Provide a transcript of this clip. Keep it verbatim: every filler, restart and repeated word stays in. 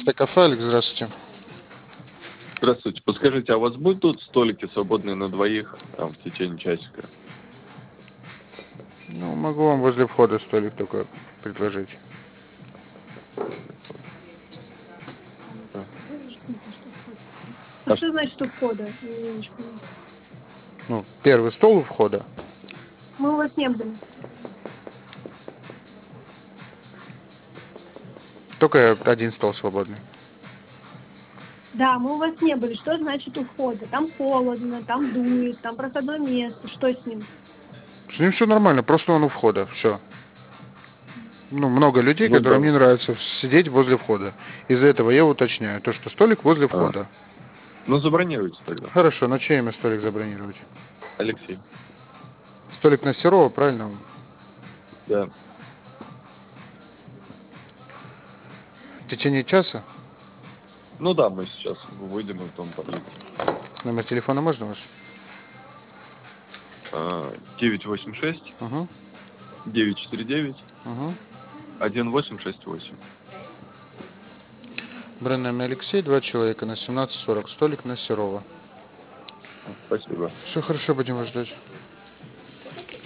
одиннадцатое кафе, Алекс, здравствуйте. Здравствуйте. Подскажите, а у вас будут тут столики свободные на двоих там, в течение часика? Ну, могу вам возле входа столик только предложить. А что значит у входа? Я не очень понимаю. Ну, первый стол у входа. Мы у вас не были. Только один стол свободный. Да, мы у вас не были. Что значит у входа? Там холодно, там дует, там проходное место. Что с ним? С ним все нормально, просто он у входа, все. Ну, много людей, Ну, которым да. не нравится сидеть возле входа. Из-за этого я уточняю, то, что столик возле А. входа. Ну, забронируйте тогда. Хорошо, на чье имя столик забронировать? Алексей. Столик на Серова, правильно? Да. В течение часа? Ну да, мы сейчас выйдем и потом подъедем. Номер телефона можно ваш? девять восемь шесть Угу, девять четыре девять угу. один восемь шесть восемь. Бренд Алексей, два человека на семнадцать сорок. Столик на Серова. Спасибо. Все хорошо, будем вас ждать.